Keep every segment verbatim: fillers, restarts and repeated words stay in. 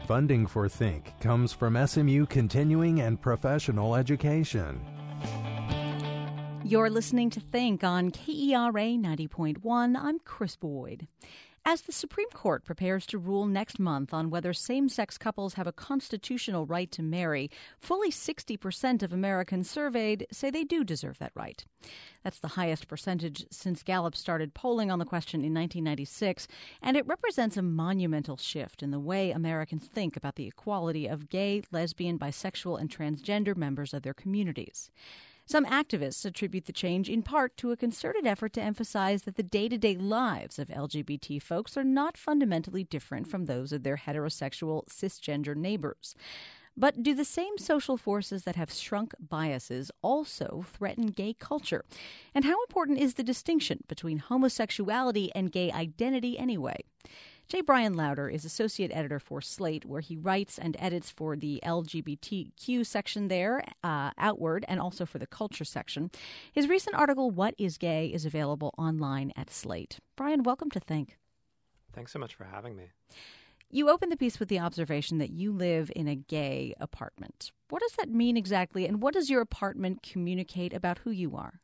Funding for Think comes from S M U Continuing and Professional Education. You're listening to Think on K E R A ninety point one. I'm Chris Boyd. As the Supreme Court prepares to rule next month on whether same-sex couples have a constitutional right to marry, fully sixty percent of Americans surveyed say they do deserve that right. That's the highest percentage since Gallup started polling on the question in nineteen ninety-six, and it represents a monumental shift in the way Americans think about the equality of gay, lesbian, bisexual, and transgender members of their communities. Some activists attribute the change in part to a concerted effort to emphasize that the day-to-day lives of L G B T folks are not fundamentally different from those of their heterosexual, cisgender neighbors. But do the same social forces that have shrunk biases also threaten gay culture? And how important is the distinction between homosexuality and gay identity anyway? J. Brian Lowder is associate editor for Slate, where he writes and edits for the L G B T Q section there, uh, Outward, and also for the culture section. His recent article, What is Gay?, is available online at Slate. Brian, welcome to Think. Thanks so much for having me. You open the piece with the observation that you live in a gay apartment. What does that mean exactly, and what does your apartment communicate about who you are?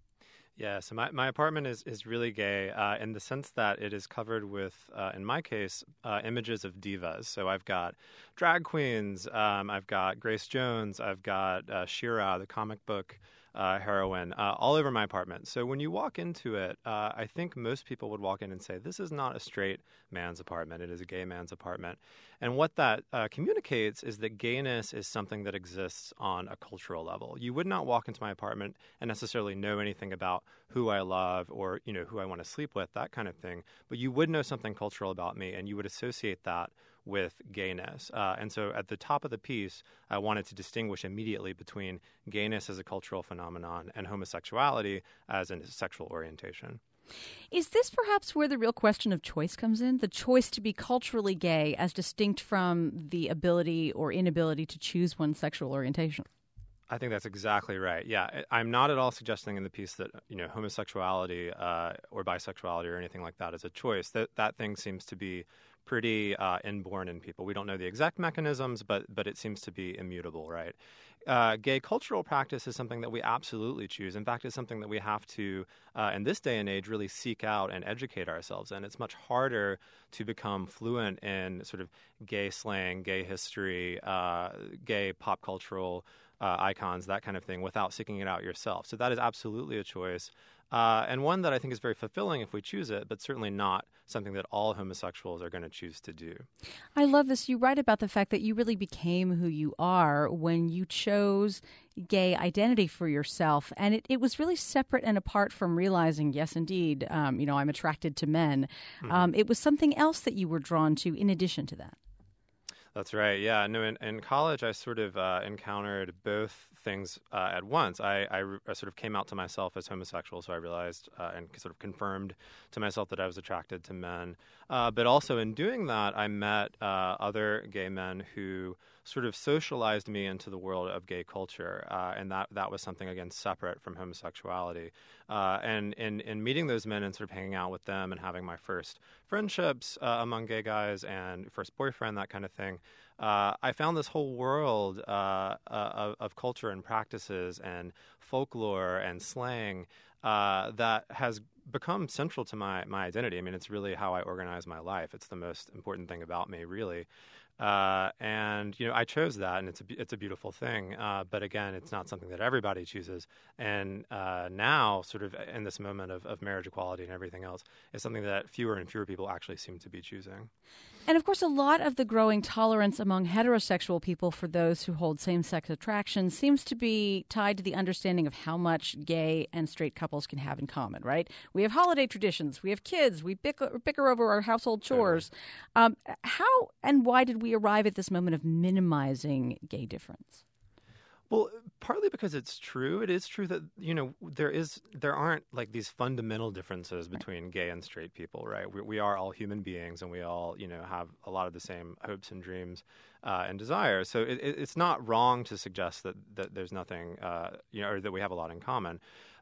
Yeah, so my, my apartment is, is really gay uh, in the sense that it is covered with, uh, in my case, uh, images of divas. So I've got drag queens, um, I've got Grace Jones, I've got uh, She-Ra, the comic book uh, heroine, uh, all over my apartment. So when you walk into it, uh, I think most people would walk in and say, this is not a straight man's apartment, it is a gay man's apartment. And what that uh, communicates is that gayness is something that exists on a cultural level. You would not walk into my apartment and necessarily know anything about who I love or, you know, who I want to sleep with, that kind of thing. But you would know something cultural about me, and you would associate that with gayness. Uh, and so at the top of the piece, I wanted to distinguish immediately between gayness as a cultural phenomenon and homosexuality as a sexual orientation. Is this perhaps where the real question of choice comes in? The choice to be culturally gay as distinct from the ability or inability to choose one's sexual orientation? I think that's exactly right. Yeah, I'm not at all suggesting in the piece that, you know, homosexuality uh, or bisexuality or anything like that is a choice. That that thing seems to be pretty uh, inborn in people. We don't know the exact mechanisms, but but it seems to be immutable, right? Uh, gay cultural practice is something that we absolutely choose. In fact, it's something that we have to, uh, in this day and age, really seek out and educate ourselves in. It's much harder to become fluent in sort of gay slang, gay history, uh, gay pop cultural uh, icons, that kind of thing, without seeking it out yourself. So that is absolutely a choice. Uh, and one that I think is very fulfilling if we choose it, but certainly not something that all homosexuals are going to choose to do. I love this. You write about the fact that you really became who you are when you chose gay identity for yourself. And it, it was really separate and apart from realizing, yes, indeed, um, you know, I'm attracted to men. Mm-hmm. Um, it was something else that you were drawn to in addition to that. That's right. Yeah. No. In, in college, I sort of uh, encountered both things uh, at once. I, I, I sort of came out to myself as homosexual, so I realized uh, and sort of confirmed to myself that I was attracted to men. Uh, but also in doing that, I met uh, other gay men who sort of socialized me into the world of gay culture, uh, and that that was something, again, separate from homosexuality. Uh, and in, in meeting those men and sort of hanging out with them and having my first friendships uh, among gay guys and first boyfriend, that kind of thing, uh, I found this whole world uh, uh, of, of culture and practices and folklore and slang uh, that has become central to my, my identity. I mean, it's really how I organize my life. It's the most important thing about me, really. Uh, and, you know, I chose that, and it's a, it's a beautiful thing. Uh, but again, it's not something that everybody chooses. And uh, now, sort of in this moment of, of marriage equality and everything else, is something that fewer and fewer people actually seem to be choosing. And, of course, a lot of the growing tolerance among heterosexual people for those who hold same-sex attraction seems to be tied to the understanding of how much gay and straight couples can have in common, right? We have holiday traditions. We have kids. We bicker, bicker over our household chores. Um, how and why did we arrive at this moment of minimizing gay difference? Well, partly because it's true. It is true that, you know, there is there aren't like these fundamental differences between gay and straight people, right? We, we are all human beings, and we all, you know, have a lot of the same hopes and dreams uh, and desires. So it, it's not wrong to suggest that, that there's nothing, uh, you know, or that we have a lot in common.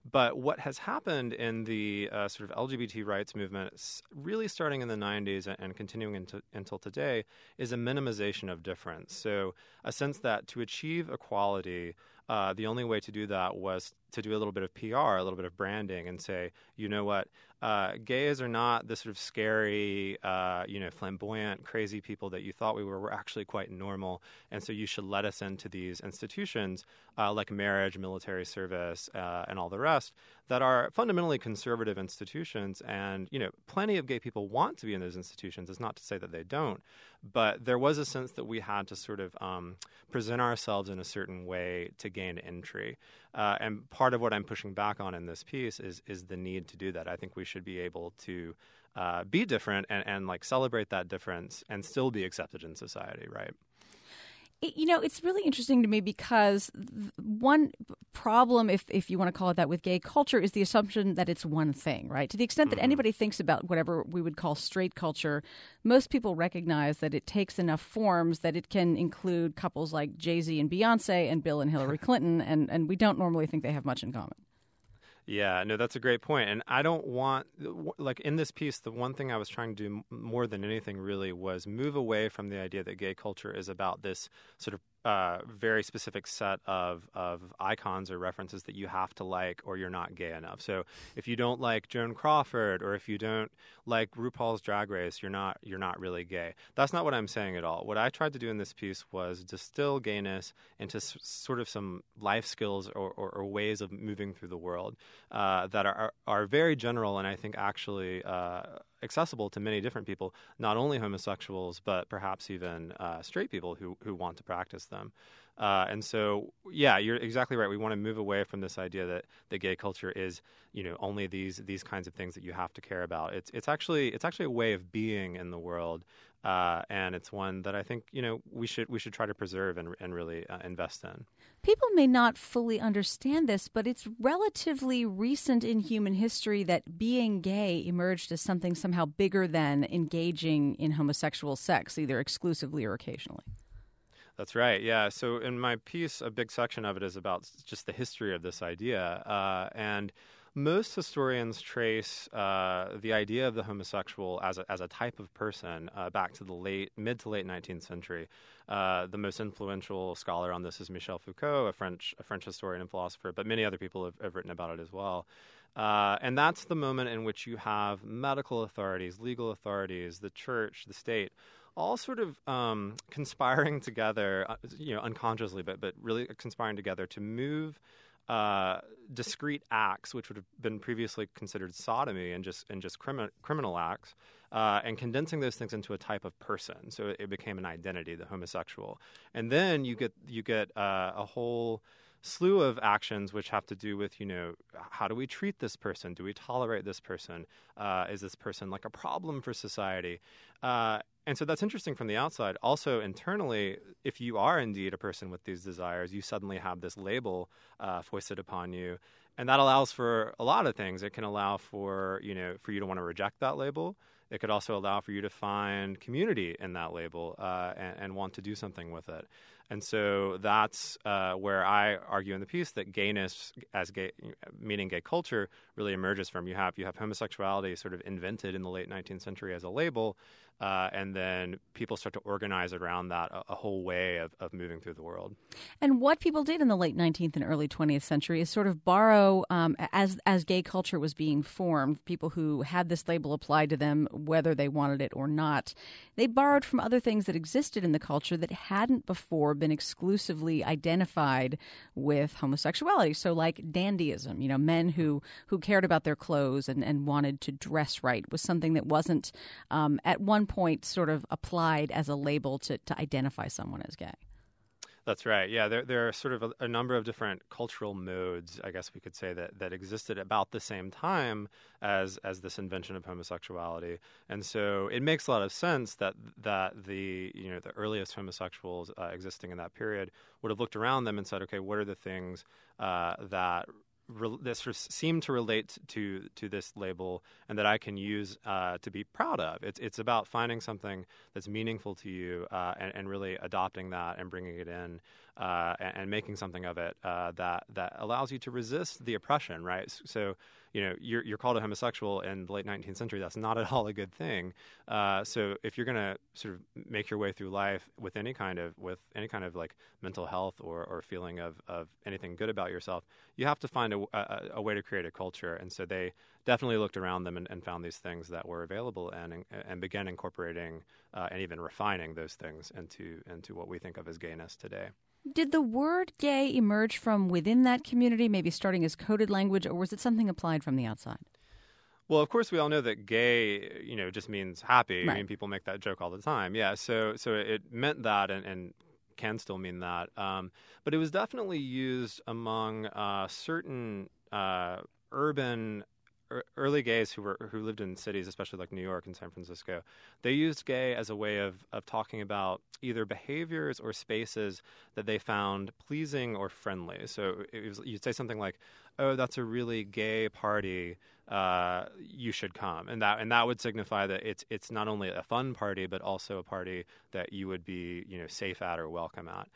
But what has happened in the uh, sort of L G B T rights movement, really starting in the nineties and continuing into, until today, is a minimization of difference. So a sense that to achieve equality, uh, the only way to do that was to do a little bit of P R, a little bit of branding, and say, you know what, uh, gays are not the sort of scary, uh, you know, flamboyant, crazy people that you thought we were. We're actually quite normal, and so you should let us into these institutions uh, like marriage, military service, uh, and all the rest that are fundamentally conservative institutions. And, you know, plenty of gay people want to be in those institutions. It's not to say that they don't, but there was a sense that we had to sort of um, present ourselves in a certain way to gain entry. Uh, and part of what I'm pushing back on in this piece is is the need to do that. I think we should be able to uh, be different and, and like celebrate that difference and still be accepted in society, right? You know, it's really interesting to me because one problem, if if you want to call it that, with gay culture is the assumption that it's one thing, right? To the extent that mm-hmm. anybody thinks about whatever we would call straight culture, most people recognize that it takes enough forms that it can include couples like Jay-Z and Beyonce and Bill and Hillary Clinton, and, and we don't normally think they have much in common. Yeah, no, that's a great point. And I don't want, like in this piece, the one thing I was trying to do more than anything really was move away from the idea that gay culture is about this sort of uh, very specific set of, of icons or references that you have to like or you're not gay enough. So if you don't like Joan Crawford or if you don't like RuPaul's Drag Race, you're not you're not really gay. That's not what I'm saying at all. What I tried to do in this piece was distill gayness into s- sort of some life skills or, or, or ways of moving through the world uh, that are, are very general and I think actually uh, accessible to many different people, not only homosexuals, but perhaps even uh, straight people who, who want to practice them. Uh, and so, yeah, you're exactly right. We want to move away from this idea that the gay culture is, you know, only these these kinds of things that you have to care about. It's it's actually it's actually a way of being in the world, uh, and it's one that I think, you know, we should we should try to preserve and and really uh, invest in. People may not fully understand this, but it's relatively recent in human history that being gay emerged as something somehow bigger than engaging in homosexual sex, either exclusively or occasionally. That's right. Yeah. So in my piece, a big section of it is about just the history of this idea. Uh, and most historians trace uh, the idea of the homosexual as a, as a type of person uh, back to the late, mid to late nineteenth century. Uh, the most influential scholar on this is Michel Foucault, a French a French historian and philosopher, but many other people have, have written about it as well. Uh, and that's the moment in which you have medical authorities, legal authorities, the church, the state, all sort of um, conspiring together, uh, you know, unconsciously, but but really conspiring together to move uh, discrete acts, which would have been previously considered sodomy and just and just crimi- criminal acts, uh, and condensing those things into a type of person. So it, it became an identity, the homosexual. And then you get you get uh, a whole slew of actions which have to do with, you know, how do we treat this person? Do we tolerate this person? Uh, is this person like a problem for society? Uh, and so that's interesting from the outside. Also, internally, if you are indeed a person with these desires, you suddenly have this label uh, foisted upon you. And that allows for a lot of things. It can allow for, you know, for you to want to reject that label. It could also allow for you to find community in that label uh, and, and want to do something with it. And so that's uh, where I argue in the piece that gayness, as gay, meaning gay culture, really emerges from. You have you have homosexuality sort of invented in the late nineteenth century as a label, uh, and then people start to organize around that a, a whole way of, of moving through the world. And what people did in the late nineteenth and early twentieth century is sort of borrow, um, as as gay culture was being formed, people who had this label applied to them, whether they wanted it or not, they borrowed from other things that existed in the culture that hadn't before been exclusively identified with homosexuality. So like dandyism, you know, men who, who cared about their clothes and, and wanted to dress right was something that wasn't um, at one point sort of applied as a label to, to identify someone as gay. That's right. Yeah, there there are sort of a, a number of different cultural modes, I guess we could say, that, that existed about the same time as as this invention of homosexuality, and so it makes a lot of sense that that the you know the earliest homosexuals uh, existing in that period would have looked around them and said, okay, what are the things uh, that re- that sort of seem to relate to to this label and that I can use uh, to be proud of. It's it's about finding something that's meaningful to you uh, and, and really adopting that and bringing it in uh, and, and making something of it uh, that that allows you to resist the oppression, right? So, you know, you're you're called a homosexual in the late nineteenth century. That's not at all a good thing. Uh, so if you're going to sort of make your way through life with any kind of with any kind of like mental health or, or feeling of, of anything good about yourself, you have to find a, a, a way to create a culture. And so they definitely looked around them and, and found these things that were available and and began incorporating uh, and even refining those things into into what we think of as gayness today. Did the word gay emerge from within that community, maybe starting as coded language, or was it something applied from the outside? Well, of course, we all know that gay, you know, just means happy. Right. I mean, people make that joke all the time. Yeah, so so it meant that and, and can still mean that. Um, but it was definitely used among uh, certain uh, urban early gays who were who lived in cities, especially like New York and San Francisco. They used gay as a way of, of talking about either behaviors or spaces that they found pleasing or friendly. So it was, you'd say something like, "Oh, that's a really gay party. Uh, you should come," and that and that would signify that it's it's not only a fun party but also a party that you would be, you know, safe at or welcome at.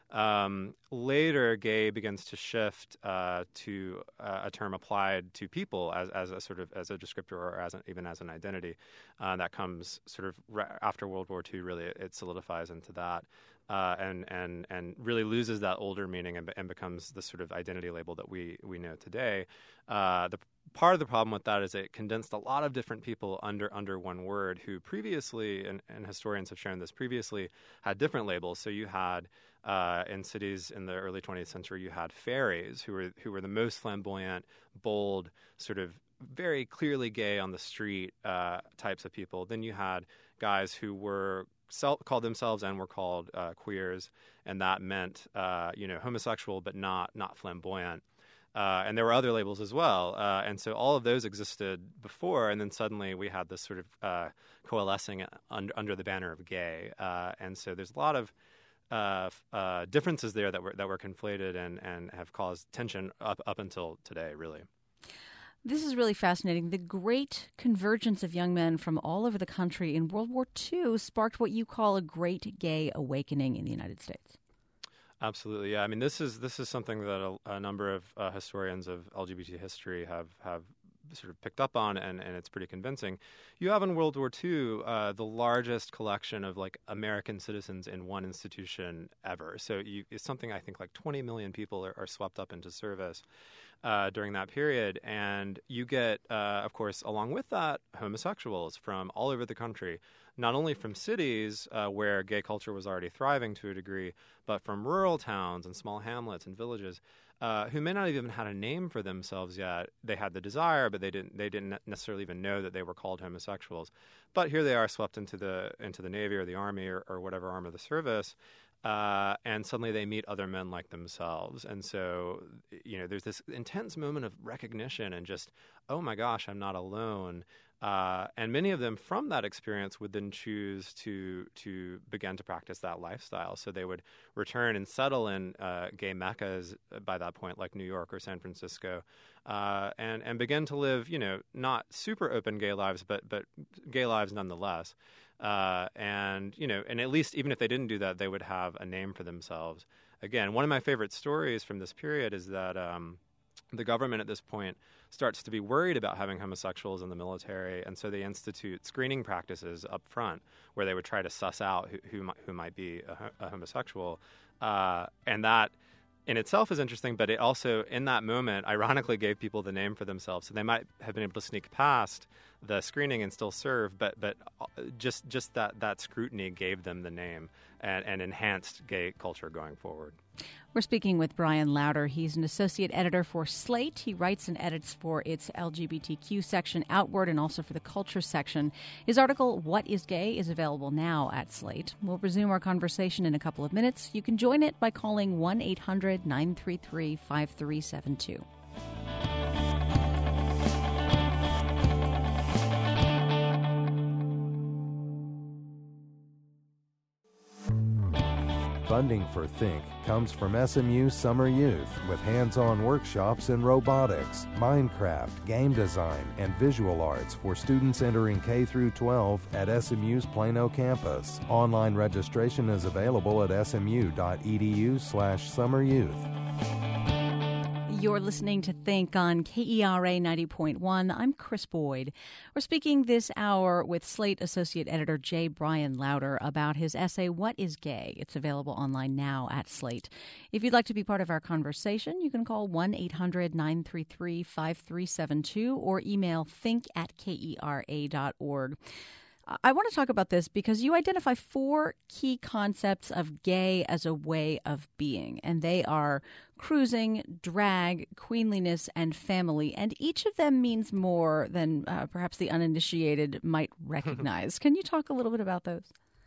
Um, later, gay begins to shift uh, to uh, a term applied to people as, as a sort of as a descriptor or as an, even as an identity. Uh, that comes sort of re- after World War Two. Really, it, it solidifies into that uh, and and and really loses that older meaning and, and becomes the sort of identity label that we we know today. Uh, the part of the problem with that is it condensed a lot of different people under under one word who previously, and, and historians have shown this previously, had different labels. So you had Uh, in cities in the early twentieth century, you had fairies who were who were the most flamboyant, bold, sort of very clearly gay on the street uh, types of people. Then you had guys who were self, called themselves and were called uh, queers, and that meant uh, you know homosexual but not not flamboyant. Uh, and there were other labels as well. Uh, and so all of those existed before, and then suddenly we had this sort of uh, coalescing under, under the banner of gay. Uh, and so there's a lot of Uh, uh, differences there that were that were conflated and, and have caused tension up up until today, really. This is really fascinating. The great convergence of young men from all over the country in World War Two sparked what you call a great gay awakening in the United States. Absolutely, yeah. I mean, this is this is something that a, a number of uh, historians of L G B T history have have sort of picked up on, and, and it's pretty convincing. You have in World War Two uh, the largest collection of like American citizens in one institution ever. So you, it's something I think like twenty million people are, are swept up into service uh, during that period. And you get, uh, of course, along with that, homosexuals from all over the country, not only from cities uh, where gay culture was already thriving to a degree, but from rural towns and small hamlets and villages. Uh, who may not have even had a name for themselves yet. They had the desire, but they didn't. They didn't necessarily even know that they were called homosexuals. But here they are, swept into the into the Navy or the Army or, or whatever arm of the service, uh, and suddenly they meet other men like themselves. And so, you know, there's this intense moment of recognition and just, oh my gosh, I'm not alone. Uh, and many of them from that experience would then choose to to begin to practice that lifestyle. So they would return and settle in uh, gay meccas by that point, like New York or San Francisco, uh, and and begin to live, you know, not super open gay lives, but but gay lives nonetheless. Uh, and you know, and at least even if they didn't do that, they would have a name for themselves. Again, one of my favorite stories from this period is that um, the government at this point starts to be worried about having homosexuals in the military, and so they institute screening practices up front where they would try to suss out who who, might, who might be a, a homosexual, uh, and that in itself is interesting. But it also, in that moment, ironically gave people the name for themselves, so they might have been able to sneak past the screening and still serve, but but just just that that scrutiny gave them the name and, and enhanced gay culture going forward. We're speaking with Brian Lowder. He's an associate editor for Slate. He writes and edits for its L G B T Q section, Outward, and also for the Culture section. His article, What is Gay?, is available now at Slate. We'll resume our conversation in a couple of minutes. You can join it by calling one eight hundred nine three three five three seven two. Funding for Think comes from S M U Summer Youth with hands-on workshops in robotics, Minecraft, game design, and visual arts for students entering K through twelve at S M U's Plano campus. Online registration is available at smu.edu slash summeryouth. You're listening to Think on K E R A ninety point one. I'm Chris Boyd. We're speaking this hour with Slate Associate Editor J. Brian Lauder about his essay, What is Gay? It's available online now at Slate. If you'd like to be part of our conversation, you can call one eight hundred nine three three five three seven two or email think at kera dot org. I want to talk about this because you identify four key concepts of gay as a way of being, and they are cruising, drag, queenliness, and family, and each of them means more than uh, perhaps the uninitiated might recognize. Can you talk a little bit about those?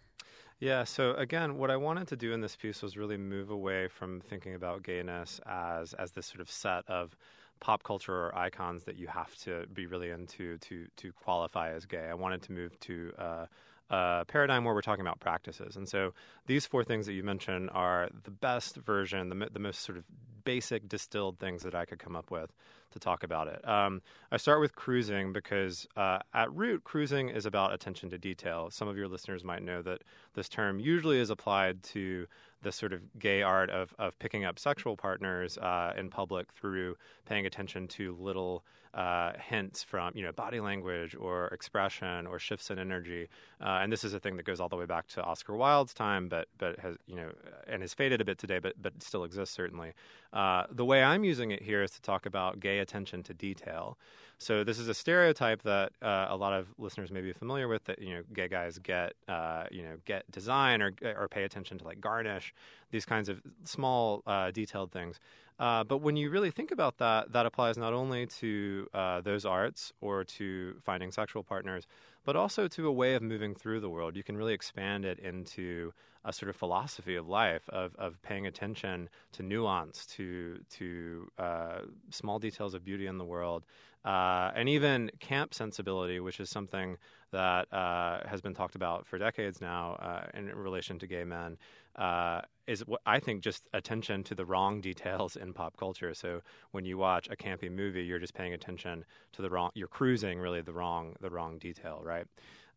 Yeah, so again, what I wanted to do in this piece was really move away from thinking about gayness as as this sort of set of pop culture or icons that you have to be really into to to qualify as gay. I wanted to move to uh, a paradigm where we're talking about practices. And so these four things that you mentioned are the best version, the, the most sort of basic distilled things that I could come up with to talk about it. Um, I start with cruising because uh, at root, cruising is about attention to detail. Some of your listeners might know that this term usually is applied to the sort of gay art of, of picking up sexual partners uh, in public through paying attention to little uh, hints from, you know, body language or expression or shifts in energy. Uh, and this is a thing that goes all the way back to Oscar Wilde's time, but but has, you know, and has faded a bit today, but but still exists certainly. Uh, the way I'm using it here is to talk about gay attention to detail. So this is a stereotype that uh, a lot of listeners may be familiar with, that, you know, gay guys get, uh, you know, get design or or pay attention to like garnish, these kinds of small uh, detailed things. Uh, but when you really think about that, that applies not only to uh, those arts or to finding sexual partners, but also to a way of moving through the world. You can really expand it into a sort of philosophy of life, of of paying attention to nuance, to to uh, small details of beauty in the world, uh, and even camp sensibility, which is something that uh, has been talked about for decades now uh, in relation to gay men. Uh, is what I think just attention to the wrong details in pop culture. So when you watch a campy movie, you're just paying attention to the wrong. You're cruising really the wrong the wrong detail, right?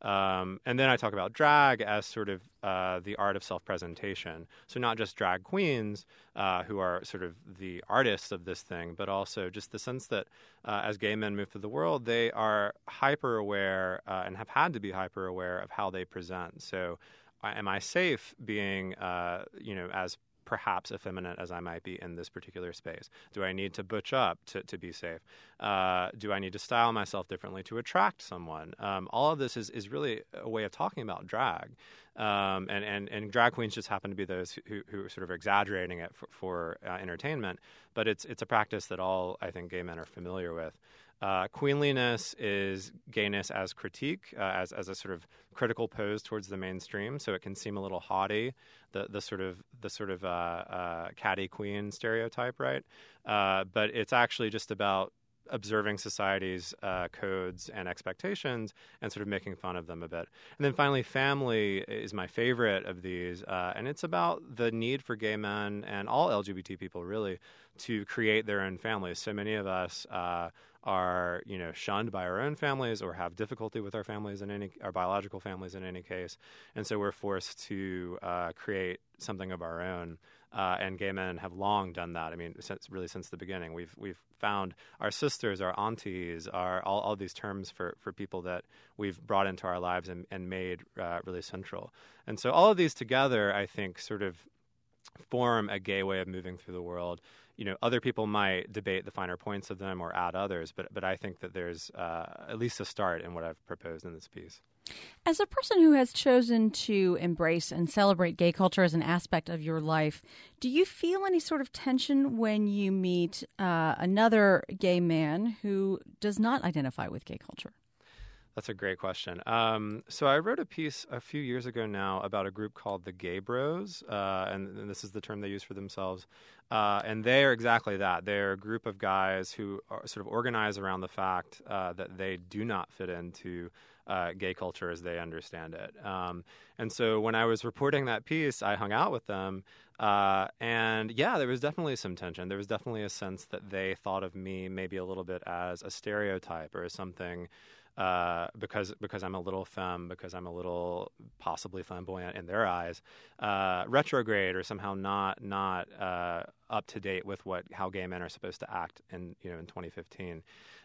Um, and then I talk about drag as sort of uh, the art of self-presentation. So not just drag queens uh, who are sort of the artists of this thing, but also just the sense that uh, as gay men move through the world, they are hyper-aware uh, and have had to be hyper-aware of how they present. So am I safe being, uh, you know, as perhaps effeminate as I might be in this particular space? Do I need to butch up to, to be safe? Uh, do I need to style myself differently to attract someone? Um, all of this is, is really a way of talking about drag. Um, and, and, and drag queens just happen to be those who, who are sort of exaggerating it for, for uh, entertainment. But it's, it's a practice that all, I think, gay men are familiar with. Uh, queenliness is gayness as critique, uh, as as a sort of critical pose towards the mainstream. So it can seem a little haughty, the the sort of the sort of uh, uh, catty queen stereotype, right? Uh, but it's actually just about observing society's uh, codes and expectations and sort of making fun of them a bit. And then finally, family is my favorite of these, uh, and it's about the need for gay men and all L G B T people really to create their own families. So many of us uh, are, you know, shunned by our own families or have difficulty with our families in any, our biological families in any case, and so we're forced to uh, create something of our own. Uh, and gay men have long done that. I mean, since, really since the beginning, we've we've found our sisters, our aunties, our all, all these terms for, for people that we've brought into our lives and, and made uh, really central. And so all of these together, I think, sort of form a gay way of moving through the world. You know, other people might debate the finer points of them or add others, but but I think that there's uh, at least a start in what I've proposed in this piece. As a person who has chosen to embrace and celebrate gay culture as an aspect of your life, do you feel any sort of tension when you meet uh, another gay man who does not identify with gay culture? That's a great question. Um, so I wrote a piece a few years ago now about a group called the Gay Bros, uh, and, and this is the term they use for themselves. Uh, and they are exactly that. They're a group of guys who are sort of organize around the fact uh, that they do not fit into uh, gay culture as they understand it. Um, and so when I was reporting that piece, I hung out with them. Uh, and yeah, there was definitely some tension. There was definitely a sense that they thought of me maybe a little bit as a stereotype or as something uh, because because I'm a little femme, because I'm a little possibly flamboyant in their eyes, uh, retrograde or somehow not not uh, up to date with what how gay men are supposed to act in you know in twenty fifteen.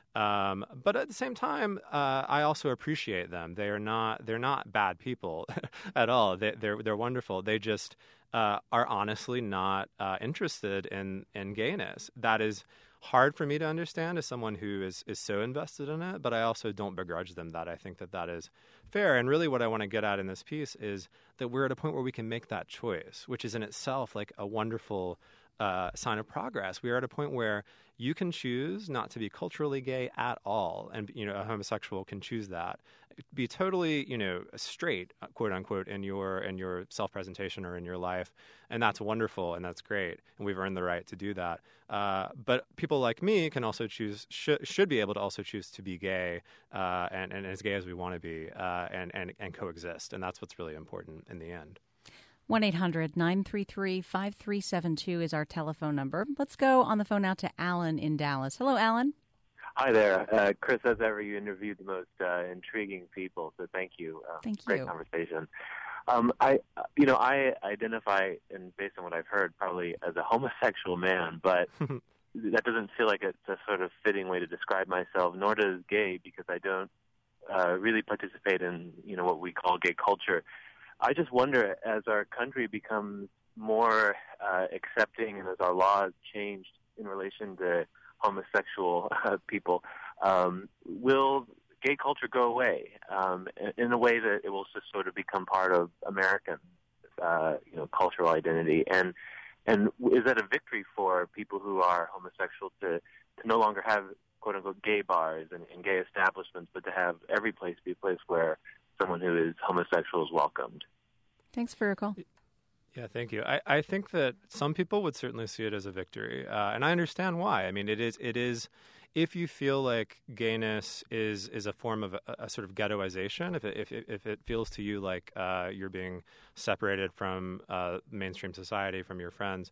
Um, but at the same time, uh, I also appreciate them. They are not they're not bad people at all. They, they're they're wonderful. They just uh, are honestly not uh, interested in in gayness. That is hard for me to understand as someone who is is so invested in it. But I also don't begrudge them that. I think that that is fair. And really, what I want to get at in this piece is that we're at a point where we can make that choice, which is in itself like a wonderful Uh, sign of progress. We are at a point where you can choose not to be culturally gay at all, and you know a homosexual can choose that. Be totally, you know, straight, quote unquote, in your in your self-presentation or in your life, and that's wonderful and that's great, and we've earned the right to do that. Uh, but people like me can also choose, sh- should be able to also choose to be gay uh, and, and as gay as we want to be, uh, and and and coexist, and that's what's really important in the end. one eight hundred nine three three five three seven two is our telephone number. Let's go on the phone now to Alan in Dallas. Hello, Alan. Hi there. Uh, Chris, as ever, you interviewed the most uh, intriguing people, so thank you. Uh, thank you. Great conversation. Um, I, you know, I identify, and based on what I've heard, probably as a homosexual man, but that doesn't feel like it's a sort of fitting way to describe myself, nor does gay, because I don't uh, really participate in, you know, what we call gay culture. I just wonder, as our country becomes more uh, accepting and as our laws changed in relation to homosexual uh, people, um, will gay culture go away um, in a way that it will just sort of become part of American, uh, you know, cultural identity? And and is that a victory for people who are homosexual to, to no longer have, quote unquote, gay bars and, and gay establishments, but to have every place be a place where someone who is homosexual is welcomed? Thanks for your call. Yeah, thank you. I, I think that some people would certainly see it as a victory, uh, and I understand why. I mean, it is it is if you feel like gayness is is a form of a, a sort of ghettoization, if it, if it, if it feels to you like uh, you're being separated from uh, mainstream society, from your friends,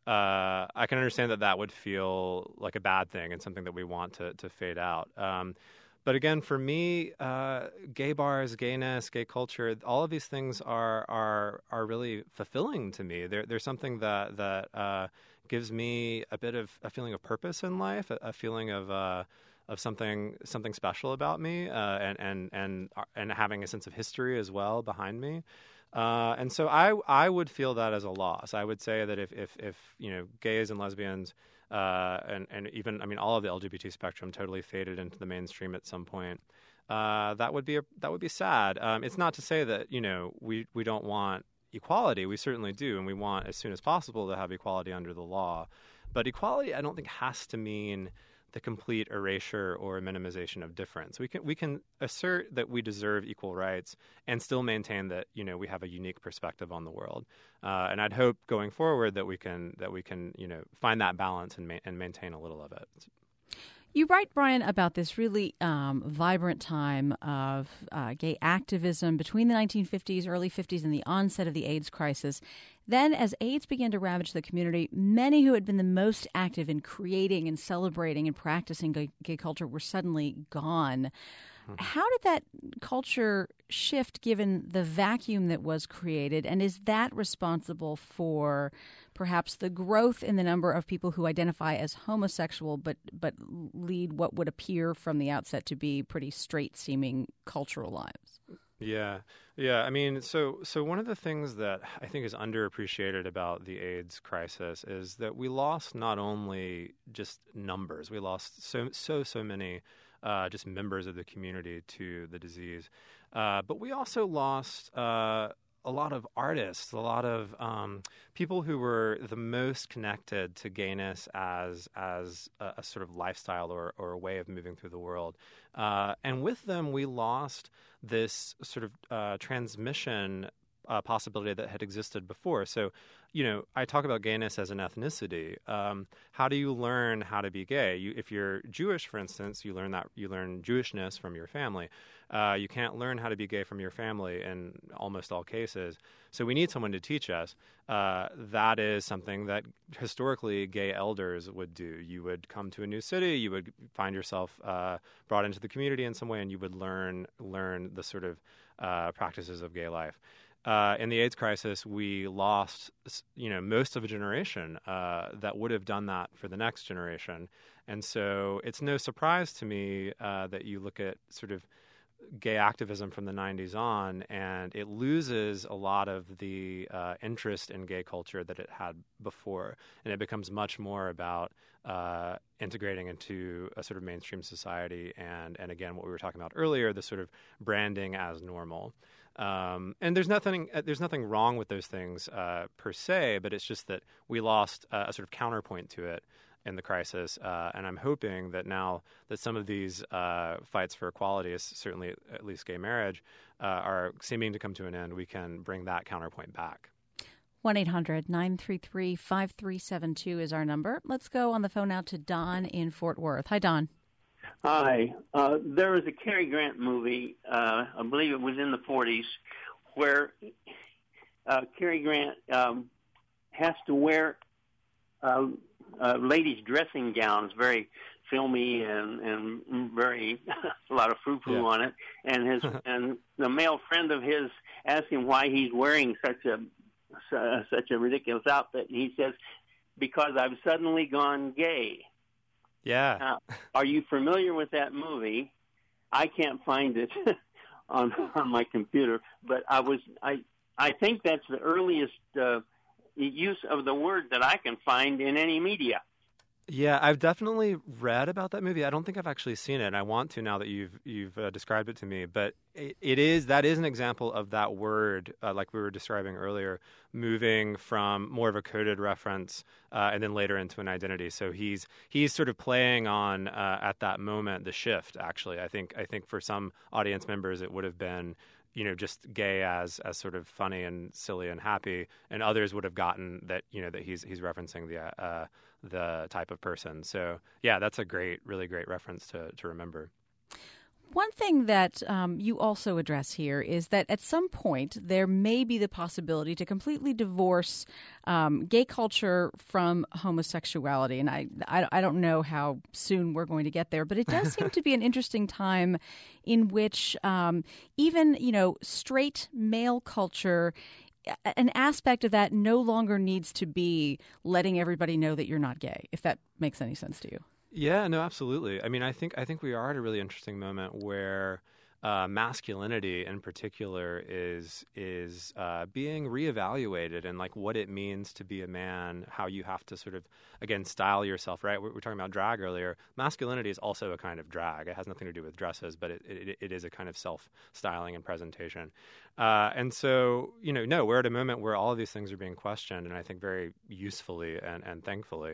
uh, I can understand that that would feel like a bad thing and something that we want to to fade out. Um, But again, for me, uh, gay bars, gayness, gay culture, all of these things are are are really fulfilling to me. They're, they're something that that uh, gives me a bit of a feeling of purpose in life, a, a feeling of uh, of something something special about me, uh, and and and and having a sense of history as well behind me. Uh, and so I I would feel that as a loss. I would say that if if, if you know gays and lesbians. Uh, and, and even, I mean, all of the L G B T spectrum totally faded into the mainstream at some point. Uh, that would be a, that would be sad. Um, it's not to say that you know we, we don't want equality. We certainly do, and we want as soon as possible to have equality under the law. But equality, I don't think, has to mean the complete erasure or minimization of difference. We can we can assert that we deserve equal rights and still maintain that you know we have a unique perspective on the world. Uh, and I'd hope going forward that we can that we can you know find that balance and ma- and maintain a little of it. You write, Brian, about this really um, vibrant time of uh, gay activism between the nineteen fifties, early fifties, and the onset of the AIDS crisis. Then, as AIDS began to ravage the community, many who had been the most active in creating and celebrating and practicing gay, gay culture were suddenly gone. Mm-hmm. How did that culture shift given the vacuum that was created? And is that responsible for perhaps the growth in the number of people who identify as homosexual but but lead what would appear from the outset to be pretty straight-seeming cultural lives? Yeah, yeah. I mean, so so one of the things that I think is underappreciated about the AIDS crisis is that we lost not only just numbers, we lost so so so many uh, just members of the community to the disease, uh, but we also lost uh, a lot of artists, a lot of um, people who were the most connected to gayness as as a, a sort of lifestyle or, or a way of moving through the world. Uh, and with them, we lost this sort of uh, transmission uh, possibility that had existed before. So, you know, I talk about gayness as an ethnicity. Um, how do you learn how to be gay? You, if you're Jewish, for instance, you learn that you learn Jewishness from your family. Uh, you can't learn how to be gay from your family in almost all cases. So we need someone to teach us. Uh, that is something that historically gay elders would do. You would come to a new city, you would find yourself uh, brought into the community in some way, and you would learn learn the sort of uh, practices of gay life. Uh, in the AIDS crisis, we lost, you know, most of a generation uh, that would have done that for the next generation. And so it's no surprise to me uh, that you look at sort of gay activism from the nineties on, and it loses a lot of the uh, interest in gay culture that it had before, and it becomes much more about uh, integrating into a sort of mainstream society, and and again, what we were talking about earlier, the sort of branding as normal. Um, and there's nothing there's nothing wrong with those things uh, per se, but it's just that we lost uh, a sort of counterpoint to it in the crisis, uh, and I'm hoping that now that some of these uh, fights for equality, certainly at least gay marriage, uh, are seeming to come to an end, we can bring that counterpoint back. one eight hundred nine three three five three seven two is our number. Let's go on the phone now to Don in Fort Worth. Hi, Don. Hi. Uh, there was a Cary Grant movie, uh, I believe it was in the forties, where uh, Cary Grant um, has to wear uh, uh, ladies' dressing gowns, very filmy and, and very a lot of frou-frou yeah. on it. And his and the male friend of his asked him why he's wearing such a uh, such a ridiculous outfit, and he says, "Because I've suddenly gone gay." Yeah. Now, are you familiar with that movie? I can't find it on on my computer, but I was I I think that's the earliest uh, use of the word that I can find in any media. Yeah, I've definitely read about that movie. I don't think I've actually seen it, and I want to now that you've you've uh, described it to me. But it, it is that is an example of that word, uh, like we were describing earlier, moving from more of a coded reference uh, and then later into an identity. So he's he's sort of playing on uh, at that moment the shift. Actually, I think I think for some audience members it would have been, you know, just gay as as sort of funny and silly and happy, and others would have gotten that, you know, that he's he's referencing the uh, the type of person. So yeah, that's a great, really great reference to to remember. One thing that um, you also address here is that at some point there may be the possibility to completely divorce um, gay culture from homosexuality. And I, I, I don't know how soon we're going to get there, but it does seem to be an interesting time in which um, even, you know, straight male culture, an aspect of that no longer needs to be letting everybody know that you're not gay, if that makes any sense to you. Yeah, no, absolutely. I mean, I think I think we are at a really interesting moment where uh, masculinity, in particular, is is uh, being reevaluated, and like what it means to be a man, how you have to sort of again style yourself. Right? We were talking about drag earlier. Masculinity is also a kind of drag. It has nothing to do with dresses, but it it, it is a kind of self styling and presentation. Uh, and so, you know, no, we're at a moment where all of these things are being questioned, and I think very usefully and, and thankfully.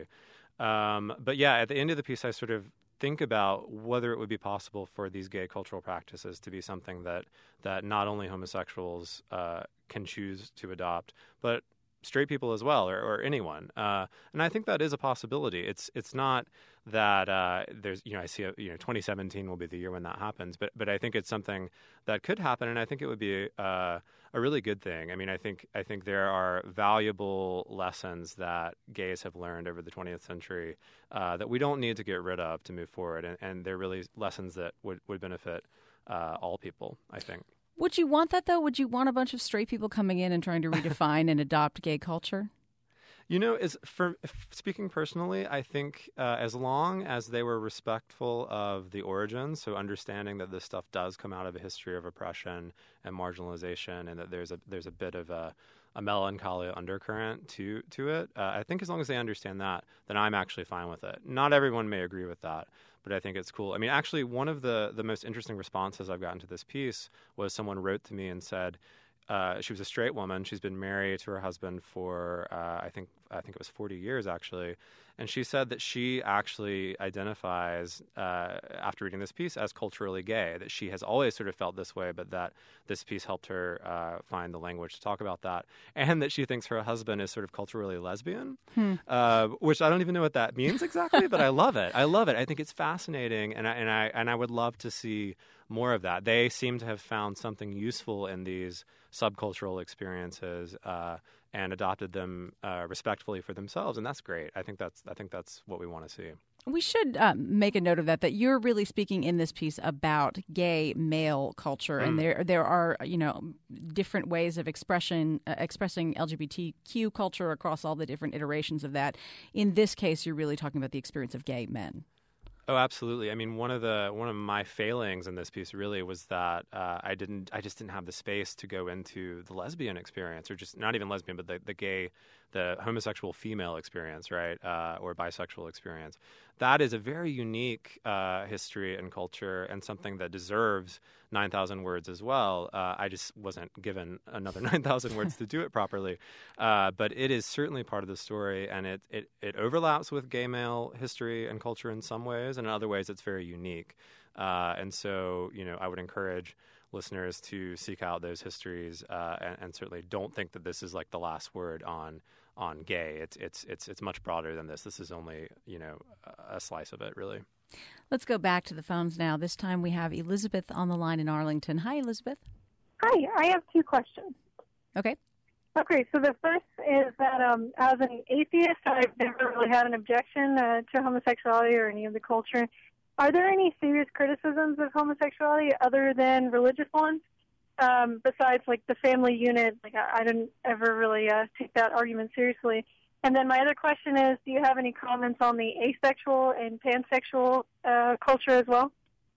Um, but yeah, at the end of the piece, I sort of think about whether it would be possible for these gay cultural practices to be something that, that not only homosexuals uh, can choose to adopt, but straight people as well, or, or anyone. Uh, and I think that is a possibility. It's it's not that uh, there's, you know, I see, a, you know, twenty seventeen will be the year when that happens, but but I think it's something that could happen, and I think it would be uh, a really good thing. I mean, I think I think there are valuable lessons that gays have learned over the twentieth century uh, that we don't need to get rid of to move forward, and, and they're really lessons that would, would benefit uh, all people, I think. Would you want that, though? Would you want a bunch of straight people coming in and trying to redefine and adopt gay culture? You know, as for speaking personally, I think uh, as long as they were respectful of the origins, so understanding that this stuff does come out of a history of oppression and marginalization, and that there's a there's a bit of a, a melancholy undercurrent to to it. Uh, I think as long as they understand that, then I'm actually fine with it. Not everyone may agree with that, but I think it's cool. I mean, actually, one of the the most interesting responses I've gotten to this piece was someone wrote to me and said, uh, she was a straight woman. She's been married to her husband for uh, I think I think it was forty years actually, and she said that she actually identifies uh, after reading this piece as culturally gay. That she has always sort of felt this way, but that this piece helped her uh, find the language to talk about that, and that she thinks her husband is sort of culturally lesbian, hmm. uh, which I don't even know what that means exactly, but I love it. I love it. I think it's fascinating, and I and I and I would love to see more of that. They seem to have found something useful in these subcultural experiences uh, and adopted them uh, respectfully for themselves, and that's great. I think that's I think that's what we want to see. We should um, make a note of that, that you're really speaking in this piece about gay male culture, mm. and there there are, you know, different ways of expression, uh, expressing L G B T Q culture across all the different iterations of that. In this case, you're really talking about the experience of gay men. Oh, absolutely. I mean, one of the one of my failings in this piece really was that uh, I didn't, I just didn't have the space to go into the lesbian experience, or just not even lesbian, but the, the gay, the homosexual female experience, right, uh, or bisexual experience. That is a very unique uh, history and culture, and something that deserves nine thousand words as well. Uh, I just wasn't given another nine thousand words to do it properly. Uh, but it is certainly part of the story, and it, it, it overlaps with gay male history and culture in some ways, and in other ways it's very unique. Uh, and so, you know, I would encourage listeners to seek out those histories, uh, and, and certainly don't think that this is like the last word on on gay. It's it's it's it's much broader than this. This is only, you know, a slice of it, really. Let's go back to the phones now. This time we have Elizabeth on the line in Arlington. Hi, Elizabeth. Hi, I have two questions. Okay. Okay, so the first is that um, as an atheist, I've never really had an objection uh, to homosexuality or any of the culture. Are there any serious criticisms of homosexuality other than religious ones? Um, besides, like, the family unit, like, I, I didn't ever really uh, take that argument seriously. And then my other question is, do you have any comments on the asexual and pansexual uh, culture as well?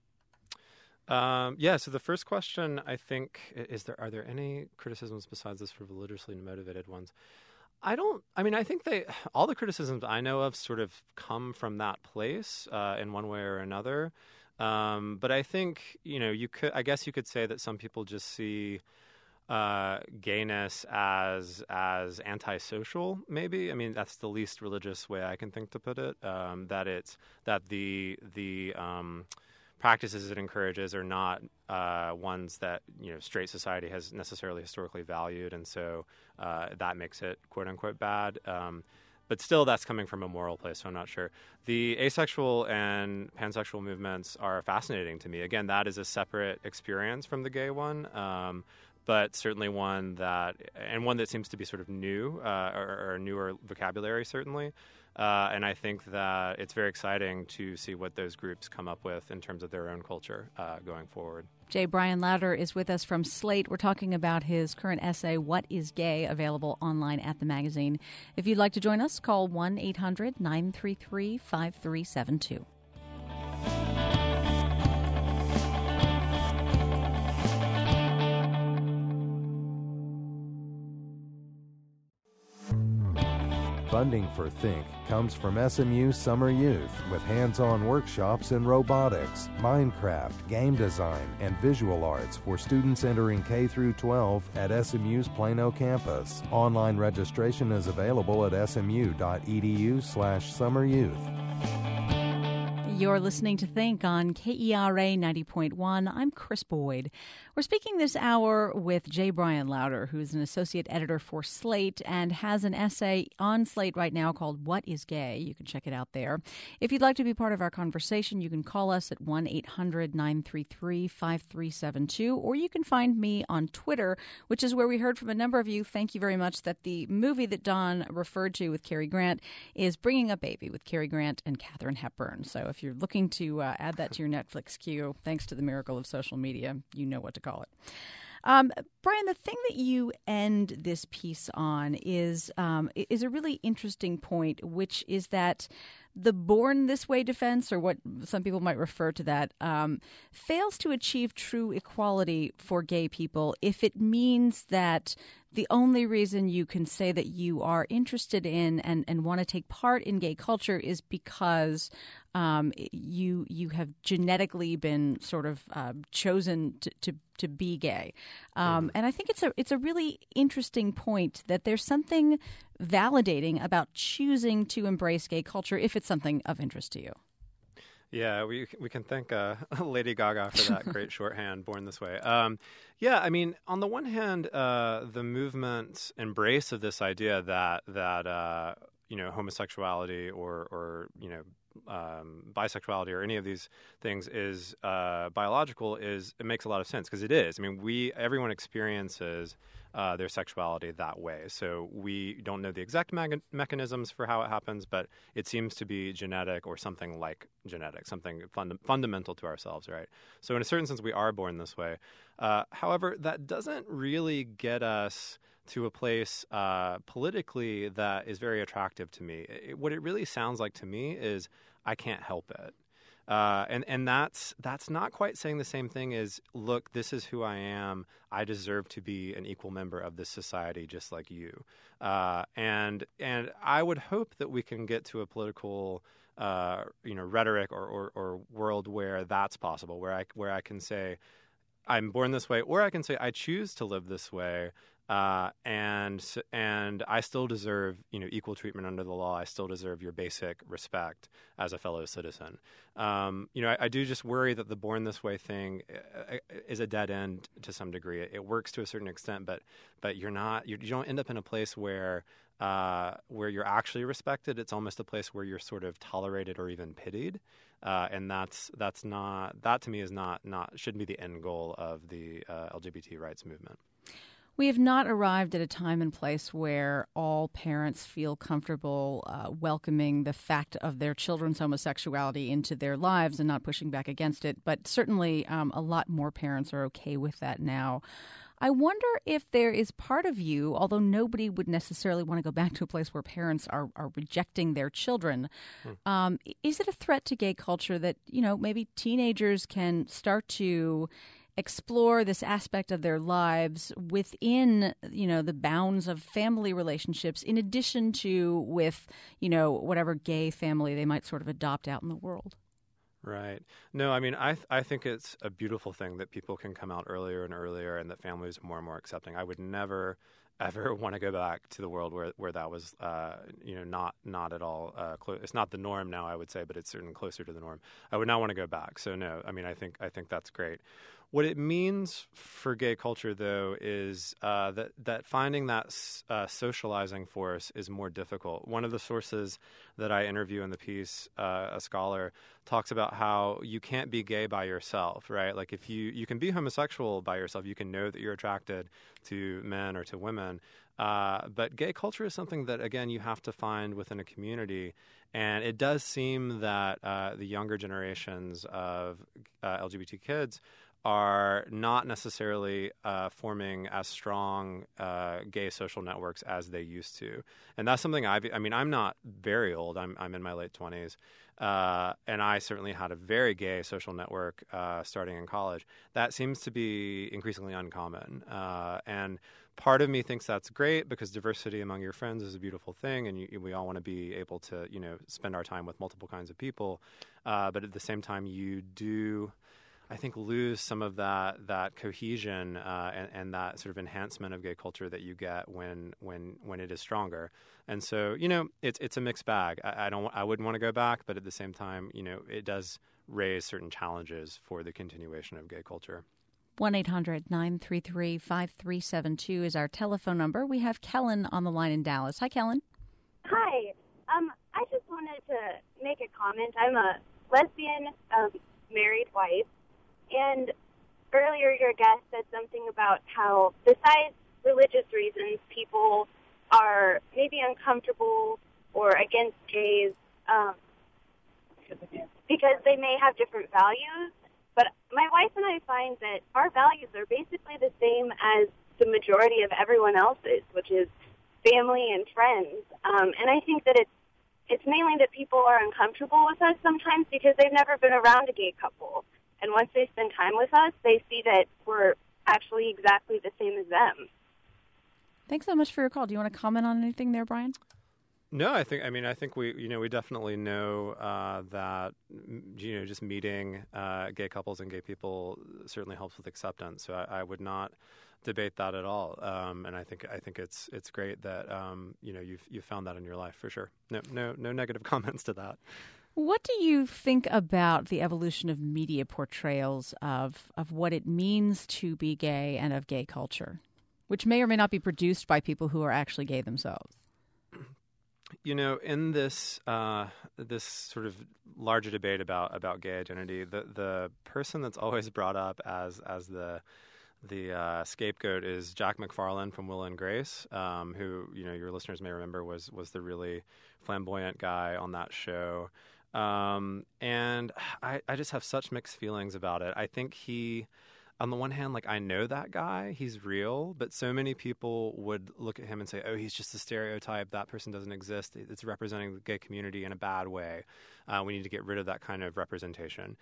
Um, yeah, so the first question, I think, is there are there any criticisms besides this for religiously motivated ones? I don't, I mean, I think they, all the criticisms I know of sort of come from that place uh, in one way or another. Um, but I think, you know, you could, I guess you could say that some people just see uh, gayness as as antisocial, maybe. I mean, that's the least religious way I can think to put it. Um, that it's that the the um, practices it encourages are not uh, ones that, you know, straight society has necessarily historically valued, and so uh, that makes it quote unquote bad. Um, But still, that's coming from a moral place, so I'm not sure. The asexual and pansexual movements are fascinating to me. Again, that is a separate experience from the gay one, um, but certainly one that, and one that seems to be sort of new, uh, or, or newer vocabulary, certainly. Uh, and I think that it's very exciting to see what those groups come up with in terms of their own culture uh, going forward. J. Brian Lowder is with us from Slate. We're talking about his current essay, What is Gay?, available online at the magazine. If you'd like to join us, call one eight hundred nine three three five three seven two. Funding for Think comes from S M U Summer Youth with hands-on workshops in robotics, Minecraft, game design, and visual arts for students entering K through twelve at S M U's Plano campus. Online registration is available at smu.edu slash summeryouth. You're listening to Think on K E R A ninety point one. I'm Chris Boyd. We're speaking this hour with J. Brian Lowder, who's an associate editor for Slate and has an essay on Slate right now called What is Gay? You can check it out there. If you'd like to be part of our conversation, you can call us at one eight hundred nine three three five three seven two, or you can find me on Twitter, which is where we heard from a number of you. Thank you very much that the movie that Don referred to with Cary Grant is Bringing Up Baby with Cary Grant and Katharine Hepburn. So if you're looking to uh, add that to your Netflix queue, thanks to the miracle of social media, you know what to call it. Um, Brian, the thing that you end this piece on is um, is a really interesting point, which is that the born this way defense, or what some people might refer to that, um, fails to achieve true equality for gay people if it means that the only reason you can say that you are interested in and, and want to take part in gay culture is because um, you you have genetically been sort of uh, chosen to, to to be gay. Um, mm. And I think it's a it's a really interesting point that there's something validating about choosing to embrace gay culture if it's something of interest to you. Yeah, we we can thank uh, Lady Gaga for that great shorthand, Born This Way. Um, yeah, I mean, on the one hand, uh, the movement's embrace of this idea that that uh, you know homosexuality or or you know um, bisexuality or any of these things is uh, biological is it makes a lot of sense because it is. I mean, we everyone experiences Uh, their sexuality that way. So we don't know the exact me- mechanisms for how it happens, but it seems to be genetic or something like genetic, something fund- fundamental to ourselves, right? So in a certain sense, we are born this way. Uh, however, that doesn't really get us to a place uh, politically that is very attractive to me. It, what it really sounds like to me is I can't help it. Uh, and, and that's that's not quite saying the same thing as, look, this is who I am. I deserve to be an equal member of this society just like you. Uh, and and I would hope that we can get to a political uh, you know, rhetoric or, or, or world where that's possible, where I, where I can say, I'm born this way, or I can say, I choose to live this way. Uh, and and I still deserve, you know, equal treatment under the law. I still deserve your basic respect as a fellow citizen. Um, you know, I, I do just worry that the born this way thing is a dead end to some degree. It, it works to a certain extent, but but you're not. You don't end up in a place where uh, where you're actually respected. It's almost a place where you're sort of tolerated or even pitied, uh, and that's that's not that to me is not not shouldn't be the end goal of the uh, L G B T rights movement. We have not arrived at a time and place where all parents feel comfortable uh, welcoming the fact of their children's homosexuality into their lives and not pushing back against it. But certainly um, a lot more parents are okay with that now. I wonder if there is part of you, although nobody would necessarily want to go back to a place where parents are, are rejecting their children, hmm. um, is it a threat to gay culture that, you know, maybe teenagers can start to explore this aspect of their lives within, you know, the bounds of family relationships, in addition to with, you know, whatever gay family they might sort of adopt out in the world? Right. No, I mean, I th- I think it's a beautiful thing that people can come out earlier and earlier and that families are more and more accepting. I would never, ever want to go back to the world where, where that was, uh, you know, not not at all. Uh, clo- it's not the norm now, I would say, but it's certainly closer to the norm. I would not want to go back. So, no, I mean, I think I think that's great. What it means for gay culture, though, is uh, that that finding that uh, socializing force is more difficult. One of the sources that I interview in the piece, uh, a scholar, talks about how you can't be gay by yourself, right? Like if you, you can be homosexual by yourself, you can know that you're attracted to men or to women. Uh, but gay culture is something that, again, you have to find within a community. And it does seem that uh, the younger generations of uh, L G B T kids are not necessarily uh, forming as strong uh, gay social networks as they used to. And that's something I've, I mean, I'm not very old. I'm, I'm in my late twenties. Uh, and I certainly had a very gay social network uh, starting in college. That seems to be increasingly uncommon. Uh, and part of me thinks that's great because diversity among your friends is a beautiful thing. And you, we all want to be able to, you know, spend our time with multiple kinds of people. Uh, but at the same time, you do, I think, lose some of that that cohesion uh, and, and that sort of enhancement of gay culture that you get when when when it is stronger. And so, you know, it's it's a mixed bag. I, I don't I wouldn't want to go back, but at the same time, you know, it does raise certain challenges for the continuation of gay culture. one eight hundred nine three three five three seven two is our telephone number. We have Kellen on the line in Dallas. Hi, Kellen. Hi. Um, I just wanted to make a comment. I'm a lesbian um, married wife. And earlier your guest said something about how, besides religious reasons, people are maybe uncomfortable or against gays um, because they may have different values. But my wife and I find that our values are basically the same as the majority of everyone else's, which is family and friends. Um, and I think that it's it's mainly that people are uncomfortable with us sometimes because they've never been around a gay couple. And once they spend time with us, they see that we're actually exactly the same as them. Thanks so much for your call. Do you want to comment on anything there, Brian? No, I think, I mean, I think we, you know, we definitely know uh, that, you know, just meeting uh, gay couples and gay people certainly helps with acceptance. So I, I would not debate that at all. Um, and I think, I think it's, it's great that, um, you know, you've, you've found that in your life for sure. No, no, no negative comments to that. What do you think about the evolution of media portrayals of, of what it means to be gay and of gay culture, which may or may not be produced by people who are actually gay themselves? You know, in this uh, this sort of larger debate about, about gay identity, the the person that's always brought up as as the the uh, scapegoat is Jack McFarlane from Will and Grace, um, who, you know, your listeners may remember was was the really flamboyant guy on that show. Um, and I, I just have such mixed feelings about it. I think he, on the one hand, like, I know that guy, he's real, but so many people would look at him and say, oh, he's just a stereotype, that person doesn't exist, it's representing the gay community in a bad way. Uh, we need to get rid of that kind of representation.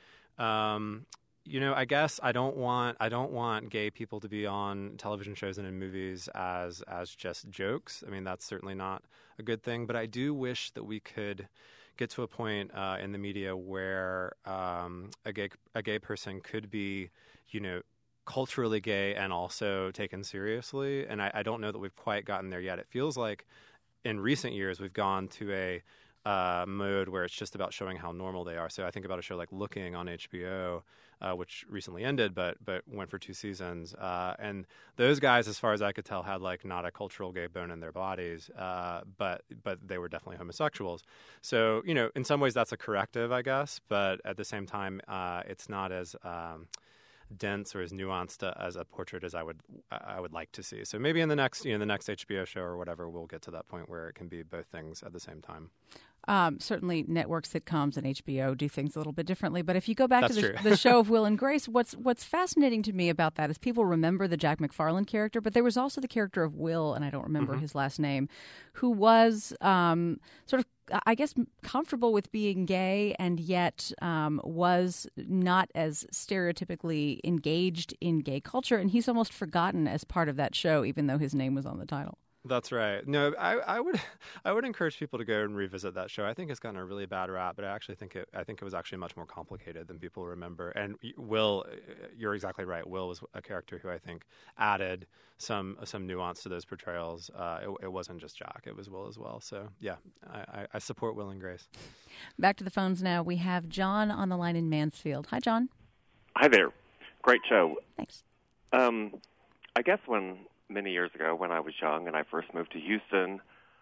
Um, you know, I guess I don't want I don't want gay people to be on television shows and in movies as as just jokes. I mean, that's certainly not a good thing, but I do wish that we could get to a point uh, in the media where um, a gay a gay person could be, you know, culturally gay and also taken seriously. And I, I don't know that we've quite gotten there yet. It feels like in recent years we've gone to a uh, mode where it's just about showing how normal they are. So I think about a show like Looking on H B O, uh, which recently ended, but but went for two seasons. Uh, and those guys, as far as I could tell, had like not a cultural gay bone in their bodies, uh, but but they were definitely homosexuals. So, you know, in some ways that's a corrective, I guess. But at the same time, uh, it's not as um, dense or as nuanced as a portrait as I would I would like to see. So maybe in the next, you know, the next H B O show or whatever, we'll get to that point where it can be both things at the same time. Um, certainly, network sitcoms and H B O do things a little bit differently. But if you go back That's to the, true. the show of Will and Grace, what's what's fascinating to me about that is people remember the Jack McFarlane character, but there was also the character of Will, and I don't remember mm-hmm. his last name, who was um, sort of, I guess, comfortable with being gay and yet um, was not as stereotypically engaged in gay culture. And he's almost forgotten as part of that show, even though his name was on the title. That's right. No, I, I would, I would encourage people to go and revisit that show. I think it's gotten a really bad rap, but I actually think it, I think it was actually much more complicated than people remember. And Will, you're exactly right. Will was a character who I think added some some nuance to those portrayals. Uh, it, it wasn't just Jack; it was Will as well. So yeah, I, I support Will and Grace. Back to the phones now. We have John on the line in Mansfield. Hi, John. Hi there. Great show. Thanks. Um, I guess when. Many years ago when I was young and I first moved to Houston,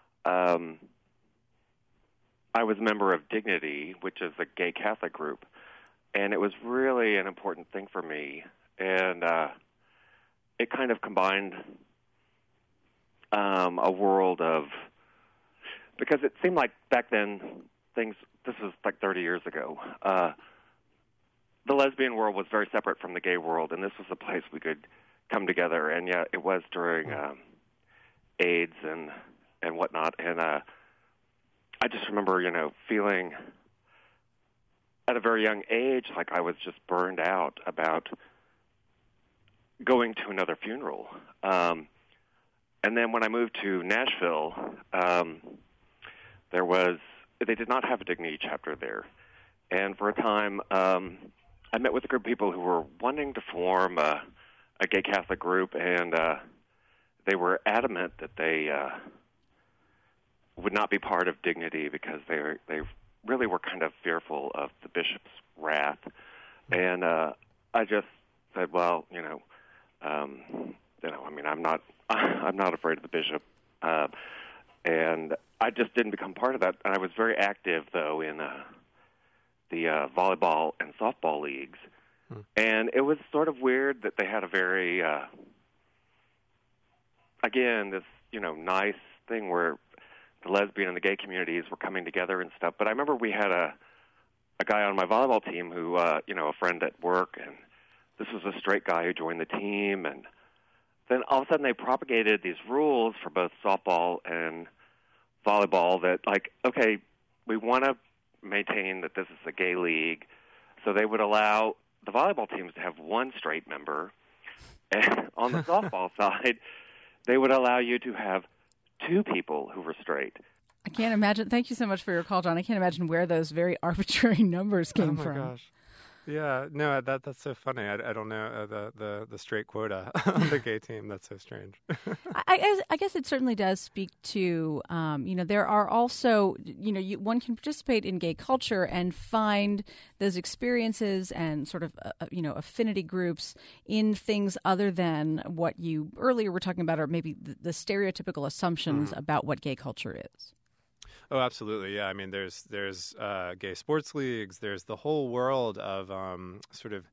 um, I was a member of Dignity, which is a gay Catholic group, and it was really an important thing for me. And uh, it kind of combined um, a world of, because it seemed like back then things, this was like thirty years ago, uh, the lesbian world was very separate from the gay world, and this was a place we could come together. And yeah, it was during um, AIDS and and whatnot, and uh, I just remember, you know, feeling at a very young age like I was just burned out about going to another funeral. Um, and then when I moved to Nashville, um, there was they did not have a Dignity chapter there, and for a time um, I met with a group of people who were wanting to form a a gay Catholic group, and uh, they were adamant that they uh, would not be part of Dignity because they were, they really were kind of fearful of the bishop's wrath. And uh, I just said, well, you know, um, you know, I mean, I'm not, I'm not afraid of the bishop, uh, and I just didn't become part of that. And I was very active, though, in uh, the uh, volleyball and softball leagues. And it was sort of weird that they had a very, uh, again, this, you know, nice thing where the lesbian and the gay communities were coming together and stuff. But I remember we had a, a guy on my volleyball team who, uh, you know, a friend at work, and this was a straight guy who joined the team. And then all of a sudden they propagated these rules for both softball and volleyball that, like, okay, we want to maintain that this is a gay league, so they would allow the volleyball teams to have one straight member, and on the softball side, they would allow you to have two people who were straight. I can't imagine. Thank you so much for your call, John. I can't imagine where those very arbitrary numbers came oh my from. Gosh. Yeah, no, that that's so funny. I, I don't know uh, the, the, the straight quota on the gay team. That's so strange. I, I, I guess it certainly does speak to, um, you know, there are also, you know, you, one can participate in gay culture and find those experiences and sort of, uh, you know, affinity groups in things other than what you earlier were talking about, or maybe the, the stereotypical assumptions mm. about what gay culture is. Oh, absolutely. Yeah. I mean, there's there's uh, gay sports leagues. There's the whole world of um, sort of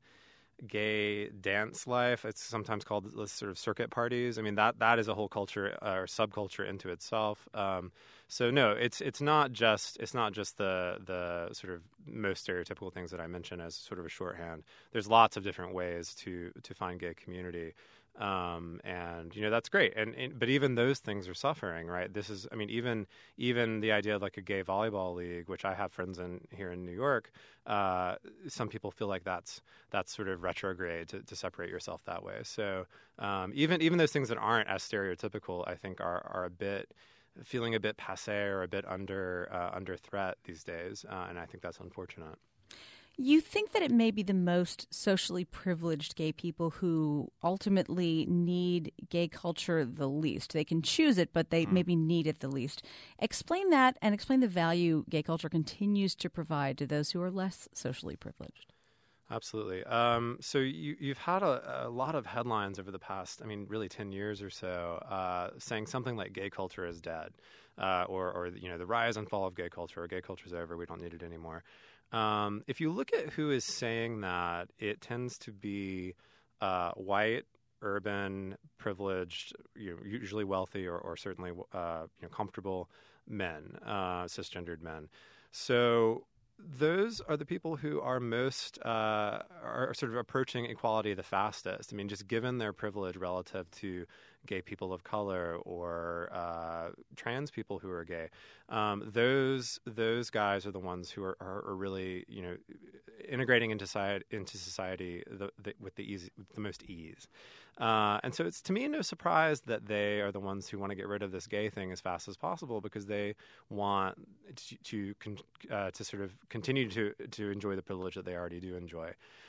gay dance life. It's sometimes called the sort of circuit parties. I mean, that that is a whole culture uh, or subculture into itself. Um, so no, it's it's not just it's not just the the sort of most stereotypical things that I mentioned as sort of a shorthand. There's lots of different ways to to find gay community. Um, and, you know, that's great. And, and, but even those things are suffering, right? This is, I mean, even, even the idea of like a gay volleyball league, which I have friends in here in New York, uh, some people feel like that's, that's sort of retrograde to, to separate yourself that way. So, um, even, even those things that aren't as stereotypical, I think are, are a bit, feeling a bit passé or a bit under, uh, under threat these days. Uh, and I think that's unfortunate. You think that it may be the most socially privileged gay people who ultimately need gay culture the least. They can choose it, but they mm. maybe need it the least. Explain that and explain the value gay culture continues to provide to those who are less socially privileged. Absolutely. Um, so you, you've had a, a lot of headlines over the past, I mean, really ten years or so, uh, saying something like gay culture is dead, uh, or, or, you know, the rise and fall of gay culture, or gay culture is over, we don't need it anymore. Um, if you look at who is saying that, it tends to be uh, white, urban, privileged, you know, usually wealthy or, or certainly uh, you know, comfortable men, uh, cisgendered men. So those are the people who are most uh, are sort of approaching equality the fastest. I mean, just given their privilege relative to gay people of color or uh, trans people who are gay, um, those those guys are the ones who are, are, are really, you know, integrating into society, into society the, the, with the easy, with the most ease. Uh, and so it's, to me, no surprise that they are the ones who want to get rid of this gay thing as fast as possible, because they want to to, uh, to sort of continue to to enjoy the privilege that they already do enjoy.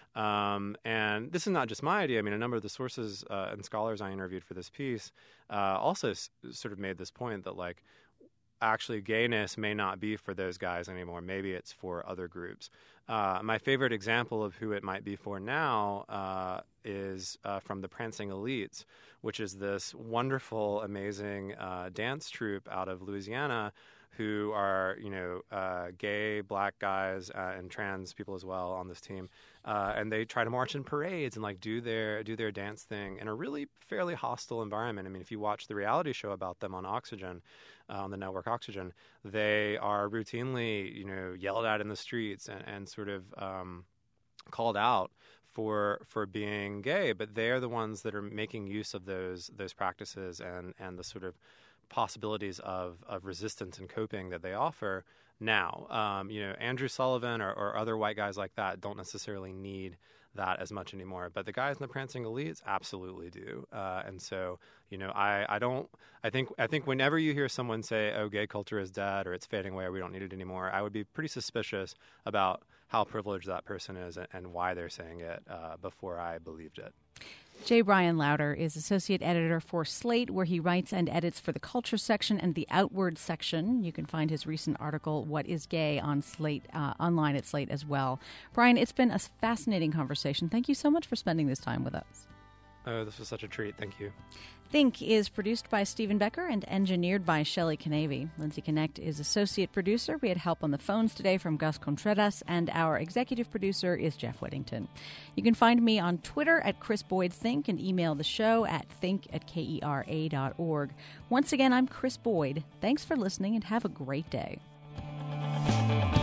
Um, and this is not just my idea. I mean, a number of the sources uh, and scholars I interviewed for this piece uh, also s- sort of made this point that, like, actually gayness may not be for those guys anymore. Maybe it's for other groups. Uh, my favorite example of who it might be for now uh, is uh, from the Prancing Elites, which is this wonderful, amazing uh, dance troupe out of Louisiana who are, you know, uh, gay, black guys uh, and trans people as well on this team. Uh, and they try to march in parades and like do their do their dance thing in a really fairly hostile environment. I mean, if you watch the reality show about them on Oxygen, uh, on the network Oxygen, they are routinely, you know, yelled at in the streets and, and sort of um, called out for for being gay. But they're the ones that are making use of those those practices and, and the sort of possibilities of, of resistance and coping that they offer now. Um, you know, Andrew Sullivan or, or other white guys like that don't necessarily need that as much anymore. But the guys in the Prancing Elites absolutely do. Uh, and so, you know, I, I don't, I think, I think whenever you hear someone say, oh, gay culture is dead or it's fading away or we don't need it anymore, I would be pretty suspicious about how privileged that person is and, and why they're saying it uh, before I believed it. J. Bryan Lowder is associate editor for Slate, where he writes and edits for the culture section and the outward section. You can find his recent article, What is Gay, on Slate, uh, online at Slate as well. Bryan, it's been a fascinating conversation. Thank you so much for spending this time with us. Oh, this was such a treat. Thank you. Think is produced by Stephen Becker and engineered by Shelley Canavy. Lindsay Connect is associate producer. We had help on the phones today from Gus Contreras, and our executive producer is Jeff Whittington. You can find me on Twitter at Chris Boyd Think and email the show at think at kera dot org. Once again, I'm Chris Boyd. Thanks for listening and have a great day.